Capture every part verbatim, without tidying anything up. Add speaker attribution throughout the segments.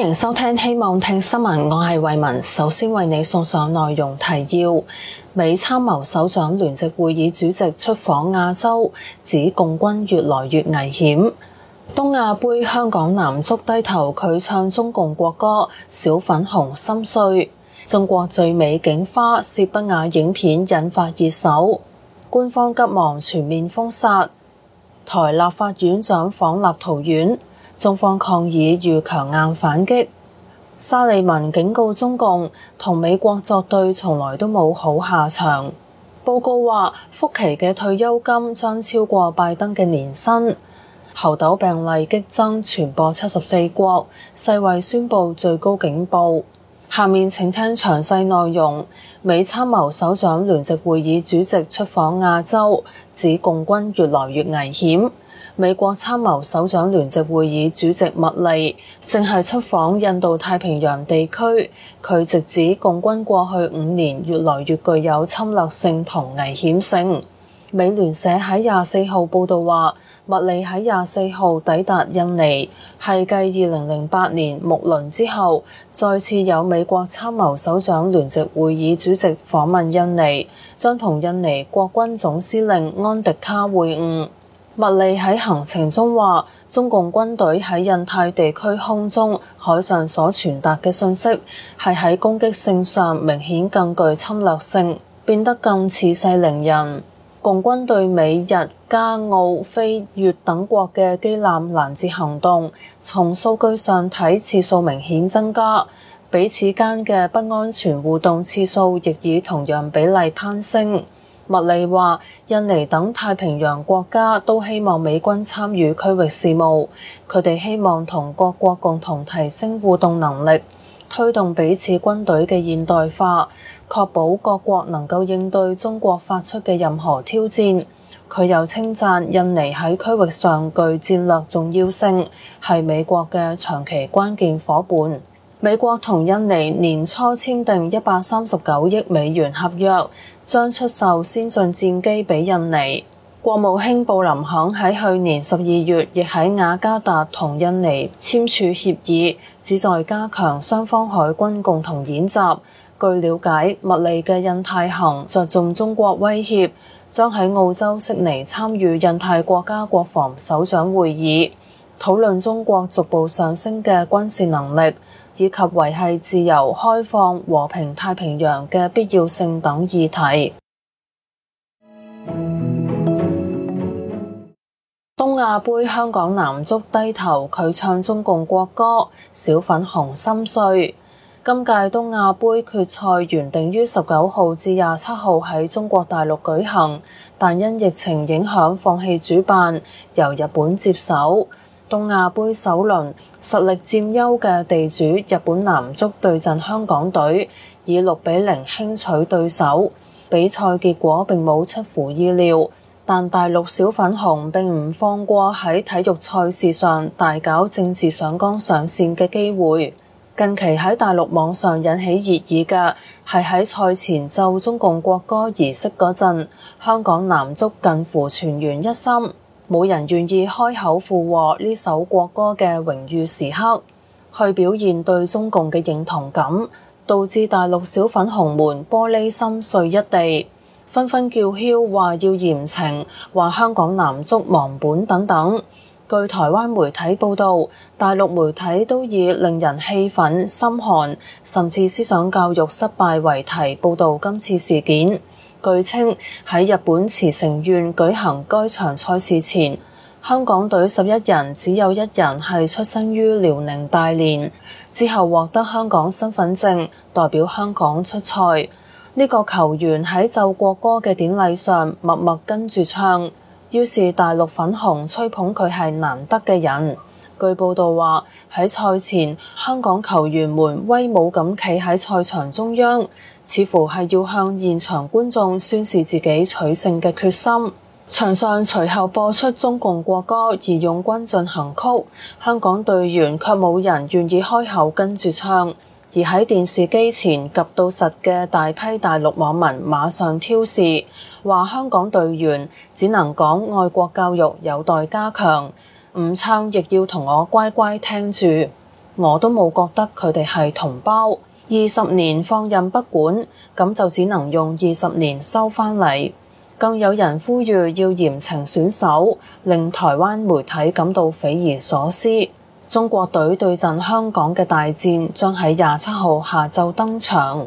Speaker 1: 迎收聽希望聽新聞，我係慧雯。首先為你送上內容提要：美參謀首長聯席會議主席出訪亞洲，指共軍越來越危險。東亞盃香港男足低頭拒唱中共國歌，小粉紅心碎。中國最美景花薛不雅影片引發熱搜，官方急忙全面封殺。台立法院長訪立陶宛，中方抗議遇強硬反擊。沙利文警告中共，同美國作對從來都冇好下場。報告話，福奇嘅退休金將超過拜登嘅年薪。猴痘病例激增，傳播七十四國，世衛宣布最高警報。下面請聽詳細內容。美參謀首長聯席會議主席出訪亞洲，指共軍越來越危險。美國參謀首長聯席會議主席麥利正係出訪印度太平洋地區，佢直指共軍過去五年越來越具有侵略性同危險性。美聯社喺廿四號報導話，麥利喺廿四號抵達印尼，係繼二零零八年睦鄰之後，再次有美國參謀首長聯席會議主席訪問印尼，將同印尼國軍總司令安迪卡會晤。麥利喺行程中話，中共軍隊喺印太地區空中、海上所傳達嘅信息，係喺攻擊性上明顯更具侵略性，變得更恃勢凌人。共軍對美日加澳菲越等國嘅機艦攔截行動，從數據上睇次數明顯增加，彼此間嘅不安全互動次數亦以同樣比例攀升。麥利話，印尼等太平洋國家都希望美軍參與區域事務，佢哋希望同各國共同提升互動能力，推動彼此軍隊嘅現代化，確保各國能夠應對中國發出嘅任何挑戰。佢又稱讚印尼喺區域上具戰略重要性，係美國嘅長期關鍵夥伴。美國同印尼年初簽訂一百三十九億美元合約，將出售先進戰機俾印尼。國務卿布林肯喺去年十二月亦喺雅加達同印尼簽署協議，旨在加強雙方海軍共同演習。據了解，麥利嘅印太行着重中國威脅，將喺澳洲悉尼參與印太國家國防首長會議，討論中國逐步上升嘅軍事能力，以及維繫自由、開放、和平太平洋嘅必要性等議題。東亞盃香港男足低頭拒唱中共國歌，小粉紅心碎。今屆東亞盃決賽原定於十九號至廿七號喺中國大陸舉行，但因疫情影響放棄主辦，由日本接手。東亞盃首輪實力佔優嘅地主日本男足對陣香港隊，以六比零輕取對手。比賽結果並冇出乎意料，但大陸小粉紅並唔放過喺體育賽事上大搞政治上綱上線嘅機會。近期喺大陸網上引起熱議嘅係喺賽前奏中共國歌儀式嗰陣，香港男足近乎全員一心，冇人願意開口附和呢首國歌嘅榮譽時刻，去表現對中共嘅認同感，導致大陸小粉紅們玻璃心碎一地，紛紛叫囂話要嚴懲，話香港男足忘本等等。據台灣媒體報導，大陸媒體都以令人氣憤、心寒，甚至思想教育失敗為題報導今次事件。據稱喺日本茨城縣舉行該場賽事前，香港隊十一人只有一人係出生於遼寧大連，之後獲得香港身份證，代表香港出賽。呢個球員喺奏國歌嘅典禮上默默跟住唱。於是大陸粉紅吹捧佢係難得嘅人。據報道話，喺賽前香港球員們威武咁企喺賽場中央，似乎係要向現場觀眾宣示自己取勝嘅決心。場上隨後播出中共國歌義勇軍進行曲，香港隊員卻冇人願意開口跟住唱。而喺電視機前及到實嘅大批大陸網民馬上挑事，話香港隊員只能講愛國教育有待加強，唔唱亦要同我乖乖聽住。 我都冇覺得佢哋係同胞。二十年放任不管，咁就只能用二十年收返嚟。更有人呼籲要嚴懲選手，令台灣媒體感到匪夷所思。中國隊對陣香港嘅大戰將喺廿七號下晝登場。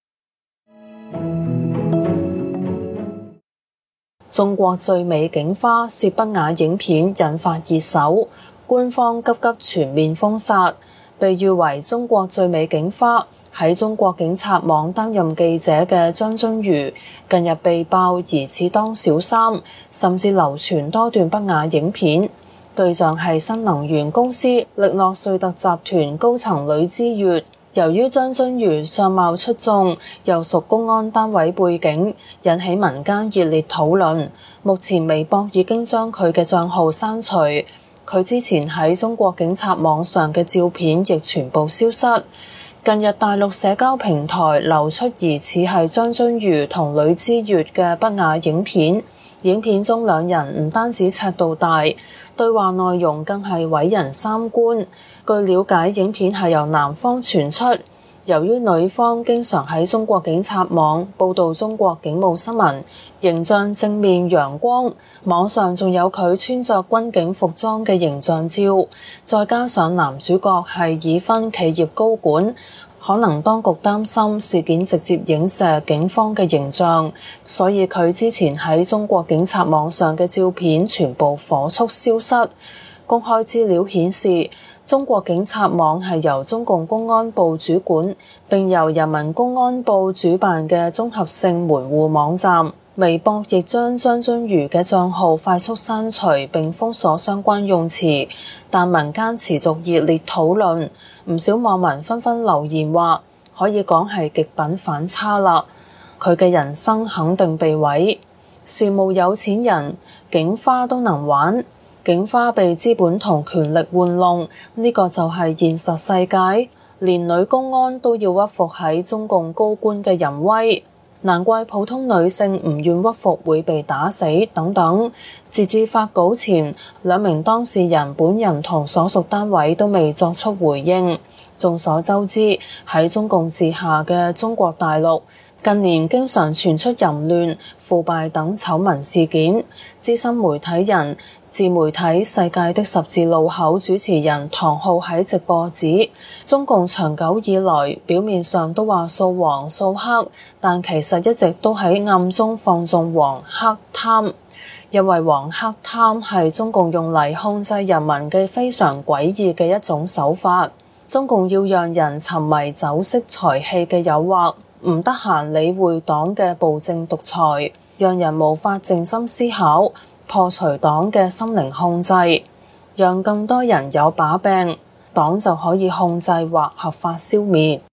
Speaker 1: 中國最美警花涉不雅影片引發熱搜，官方急急全面封殺。被譽為中國最美警花，喺中國警察網擔任記者嘅張津瑜，近日被爆疑似當小三，甚至流傳多段不雅影片，對象係新能源公司力諾瑞特集團高層呂知悅。由於張津瑜相貌出眾，又屬公安單位背景，引起民間熱烈討論。目前微博已經將佢嘅賬號刪除，佢之前喺中國警察網上嘅照片亦全部消失。近日大陸社交平台流出疑似係張津瑜同呂知悅嘅不雅影片，影片中兩人唔單止尺度大，對話內容更係毀人三觀。據了解，影片係由男方傳出，由於女方經常喺中國警察網報導中國警務新聞，形象正面陽光，網上仲有佢穿着軍警服裝嘅形象照，再加上男主角係已婚企業高管，可能當局擔心事件直接影射警方嘅形象，所以佢之前喺中國警察網上嘅照片全部火速消失。公開資料顯示，中國警察網係由中共公安部主管，並由人民公安部主辦嘅綜合性門戶網站。微博亦將張津瑜嘅賬號快速刪除並封鎖相關用詞，但民間持續熱烈討論，唔少網民紛紛留言話，可以講係極品反差啦，佢嘅人生肯定被毀。羨慕有錢人，警花都能玩。警花被資本同權力玩弄，呢個就係現實世界，連女公安都要屈服喺中共高官嘅淫威，難怪普通女性唔願屈服會被打死等等。截至發稿前，兩名當事人本人同所屬單位都未作出回應。眾所周知，喺中共治下嘅中國大陸，近年經常傳出淫亂、腐敗等醜聞事件。資深媒體人、自媒體世界的十字路口主持人唐浩喺直播指，中共長久以來表面上都話掃黃掃黑，但其實一直都喺暗中放縱黃黑貪，因為黃黑貪係中共用嚟控制人民嘅非常詭異嘅一種手法。中共要讓人沉迷酒色財氣嘅誘惑，唔得閒理會黨嘅暴政獨裁，讓人無法靜心思考，破除黨嘅心靈控制，讓更多人有把柄，黨就可以控制或合法消滅。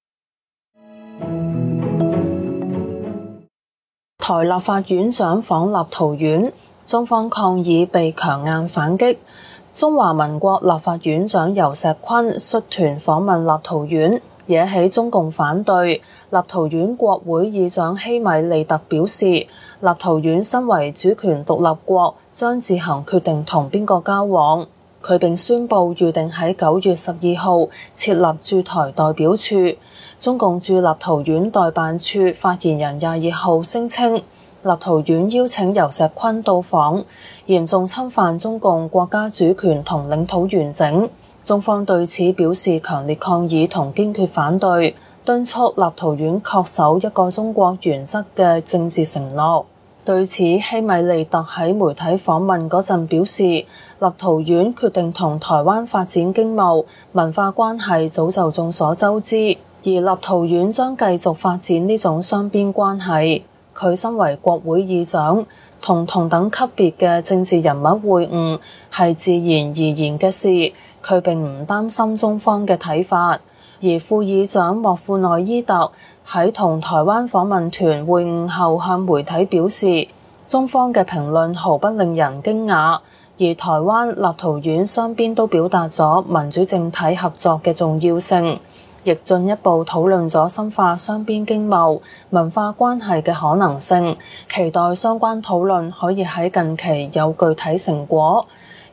Speaker 1: 台立法院長訪立陶宛，中方抗議被強硬反擊。中華民國立法院長游錫堃率團訪問立陶宛，惹起中共反對。立陶宛國會議長希米利特表示，立陶宛身為主權獨立國，將自行決定同邊個交往。佢並宣布預定喺九月十二號設立駐台代表處。中共駐立陶宛代辦處發言人廿二號聲稱，立陶宛邀請游錫堃到訪，嚴重侵犯中共國家主權同領土完整。中方對此表示強烈抗議同堅決反對，敦促立陶宛恪守一個中國原則嘅政治承諾。對此，希米利特喺媒體訪問嗰陣表示，立陶宛決定同台灣發展經貿、文化關係早就眾所周知，而立陶宛將繼續發展呢種雙邊關係。佢身為國會議長，同同等級別嘅政治人物會晤係自然而然嘅事，佢並唔擔心中方嘅睇法。而副議長莫庫內伊特喺同台灣訪問團會晤後向媒體表示，中方嘅評論毫不令人驚訝，而台灣、立陶宛雙邊都表達咗民主政體合作嘅重要性，亦進一步討論咗深化雙邊經貿、文化關係嘅可能性，期待相關討論可以喺近期有具體成果。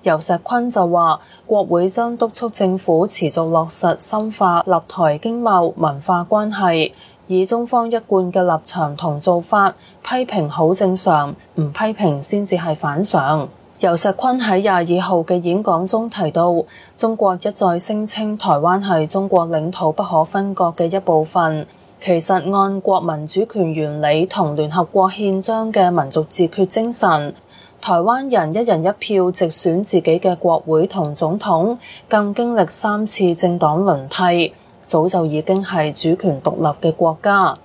Speaker 1: 游錫堃就話，國會將督促政府持續落實深化立台經貿文化關係，以中方一貫嘅立場同做法，批評好正常，唔批評先至係反常。游錫堃喺廿二號嘅演講中提到，中國一再聲稱台灣係中國領土不可分割嘅一部分，其實按國民主權原理同聯合國憲章嘅民族自決精神，台灣人一人一票直選自己嘅國會同總統，更經歷三次政黨輪替，早就已經係主權獨立嘅國家。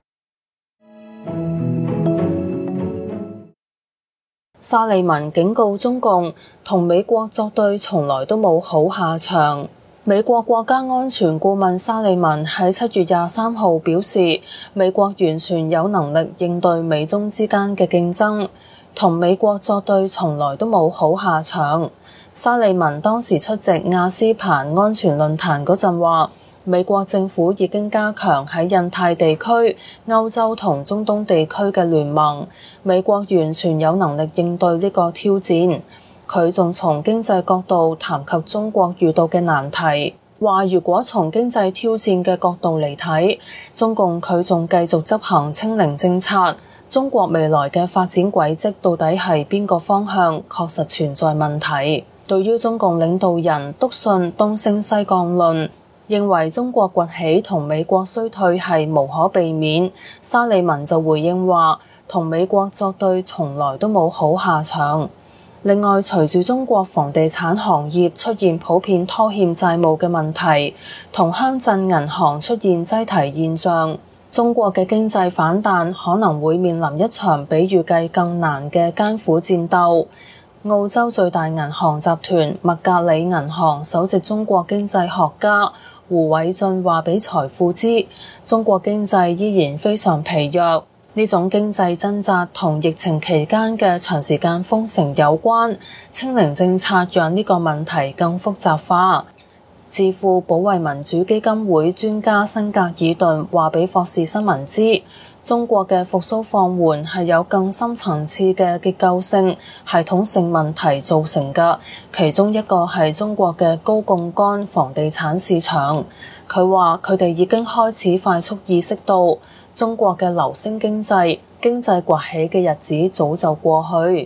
Speaker 1: 沙利文警告中共，同美國作對從來都冇好下場。美國國家安全顧問沙利文喺七月廿三號表示，美國完全有能力應對美中之間嘅競爭，同美國作對從來都冇好下場。沙利文當時出席亞斯彭安全論壇嗰陣話，美國政府已經加強喺印太地區、歐洲同中東地區嘅聯盟，美國完全有能力應對呢個挑戰。佢仲從經濟角度談及中國遇到嘅難題，話如果從經濟挑戰嘅角度嚟睇，中共佢仲繼續執行清零政策，中國未來嘅發展軌跡到底係邊個方向，確實存在問題。對於中共領導人篤信東升西降論，認為中國崛起同美國衰退係無可避免，沙利文就回應話，同美國作對從來都冇好下場。另外，隨住中國房地產行業出現普遍拖欠債務嘅問題，同鄉鎮銀行出現擠提現象，中國嘅經濟反彈可能會面臨一場比預計更難嘅艱苦戰鬥。澳洲最大銀行集團麥格里銀行首席中國經濟學家胡偉俊話俾財富知，中國經濟依然非常疲弱，呢種經濟掙扎同疫情期間嘅長時間封城有關，清零政策讓呢個問題更複雜化。智庫保衛民主基金會專家辛格爾頓話俾霍士新聞知，中國嘅復甦放緩係有更深層次嘅結構性、系統性問題造成嘅，其中一個係中國嘅高槓桿房地產市場。佢話佢哋已經開始快速意識到，中國嘅流星經濟、經濟崛起嘅日子早就過去。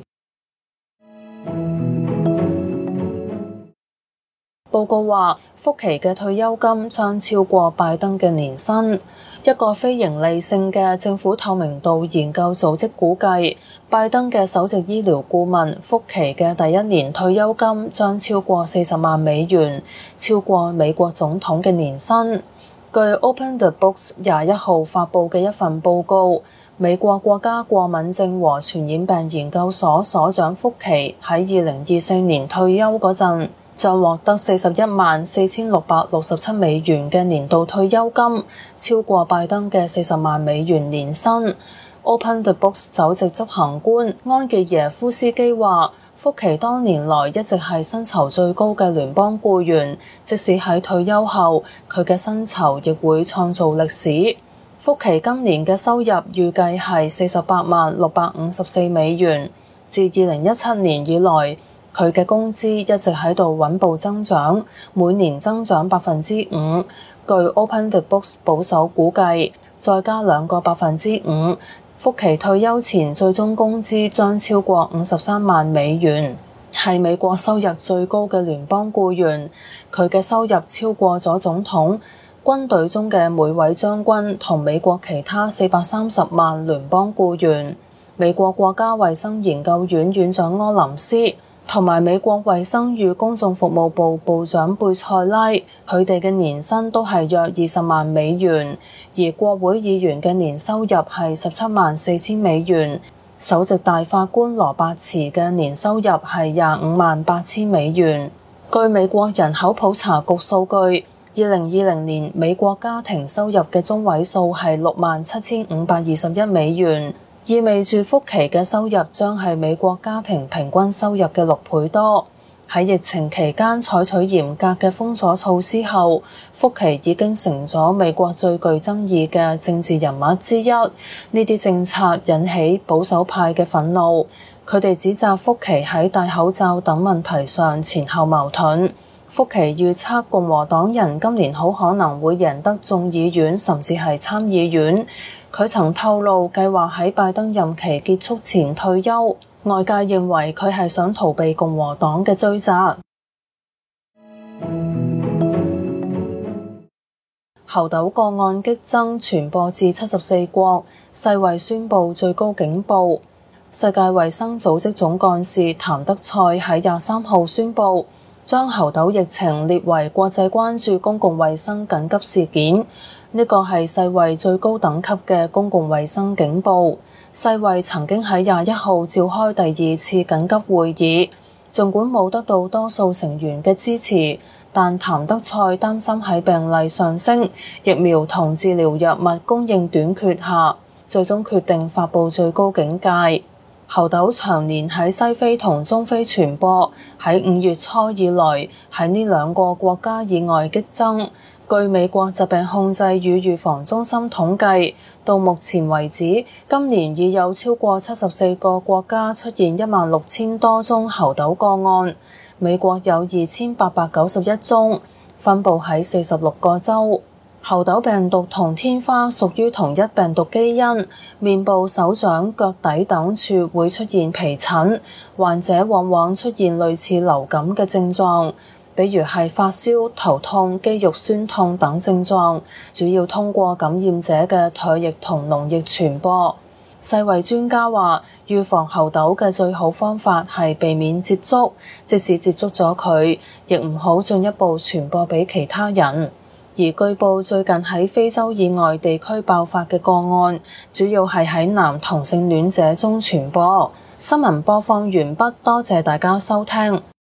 Speaker 1: 報告話，福奇嘅退休金將超過拜登嘅年薪。一個非營利性嘅政府透明度研究組織估計，拜登嘅首席醫療顧問福奇嘅第一年退休金將超過四十萬美元，超過美國總統嘅年薪。據 Open the Books 廿一號發布嘅一份報告，美國國家過敏症和傳染病研究所所長福奇喺二零二四年退休嗰陣，將獲得四十一萬四千六百六十七美元嘅年度退休金，超過拜登嘅四十萬美元年薪。Open the Books 首席執行官安傑耶夫斯基話，福奇多年來一直係薪酬最高嘅聯邦僱員，即使喺退休後，佢嘅薪酬亦會創造歷史。福奇今年嘅收入預計係四十八萬六百五十四美元，自二零一七年以來，佢嘅工資一直喺度穩步增長，每年增長百分之五。據 Open the Books 保守估計，再加兩個百分之五，福奇退休前最終工資將超過五十三萬美元，係美國收入最高嘅聯邦僱員。佢嘅收入超過咗總統、軍隊中嘅每位將軍同美國其他四百三十萬聯邦僱員。美國國家衛生研究院院長柯林斯同埋美國衛生與公眾服務部部長貝塞拉，佢哋嘅年薪都係約二十萬美元，而國會議員嘅年收入係十七萬四千美元，首席大法官羅伯茨嘅年收入係廿五萬八千美元。據美國人口普查局數據，二零二零年美國家庭收入嘅中位數係六萬七千五百二十一美元。意味住福奇嘅收入將係美國家庭平均收入嘅六倍多。喺疫情期間採取嚴格嘅封鎖措施後，福奇已經成咗美國最具爭議嘅政治人物之一。呢啲政策引起保守派嘅憤怒， 佢哋指責福奇喺戴口罩等問題上前後矛盾。福奇預測共和黨人今年好可能會贏得眾議院甚至係參議院。佢曾透露計劃喺拜登任期結束前退休，外界認為佢係想逃避共和黨嘅追責。猴痘個案激增，傳播至七十四國，世衛宣布最高警報。世界衛生組織總幹事譚德塞喺廿三號宣布，將猴痘疫情列為國際關注公共衛生緊急事件。呢個係世衛最高等級嘅公共衛生警報。世衛曾經喺廿一號召開第二次緊急會議，儘管冇得到多數成員嘅支持，但譚德塞擔心喺病例上升、疫苗同治療藥物供應短缺下，最終決定發布最高警戒。猴痘長年喺西非同中非傳播，喺五月初以來喺呢兩個國家以外激增。據美國疾病控制與預防中心統計，到目前為止，今年已有超過七十四個國家出現一萬六千多宗猴痘個案。美國有二千八百九十一宗，分佈喺四十六個州。猴痘病毒同天花屬於同一病毒基因，面部、手掌、腳底等處會出現皮疹，患者往往出現類似流感嘅症狀，比如係發燒、頭痛、肌肉痠痛等症狀，主要通過感染者嘅唾液同膿液傳播。世衛專家話，預防猴痘嘅最好方法係避免接觸，即使接觸咗佢，亦唔好進一步傳播俾其他人。而據報最近喺非洲以外地區爆發嘅個案，主要係喺男同性戀者中傳播。新聞播放完畢，多謝大家收聽。